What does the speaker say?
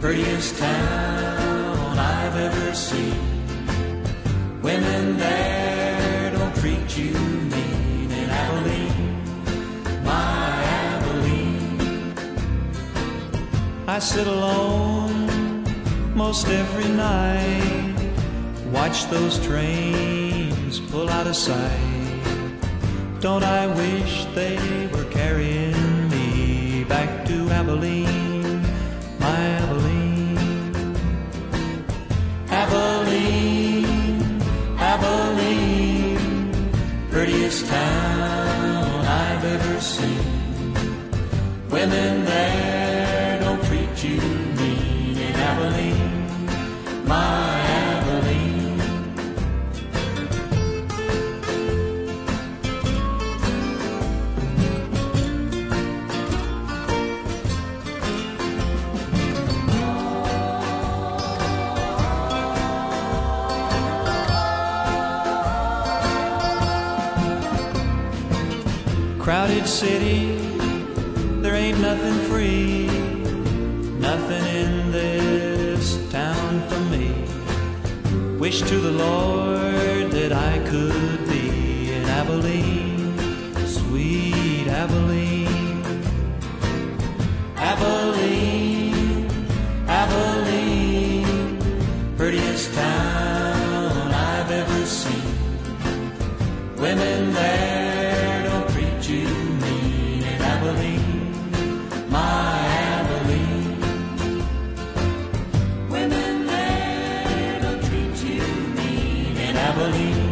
prettiest town I've ever seen. Women there don't treat you mean in Abilene, my Abilene. I sit alone most every night, watch those trains pull out of sight. Don't I wish they were carrying me back to Abilene, my Abilene. Abilene, Abilene, prettiest town I've ever seen. Women there don't treat you mean in Abilene, my Abilene. Crowded city, there ain't nothing free, nothing in this town for me. Wish to the Lord that I could be in Abilene, sweet Abilene. Abilene, Abilene, prettiest town I've ever seen. Women there don't treat you mean in Abilene, my Abilene. Women there don't treat you mean in Abilene.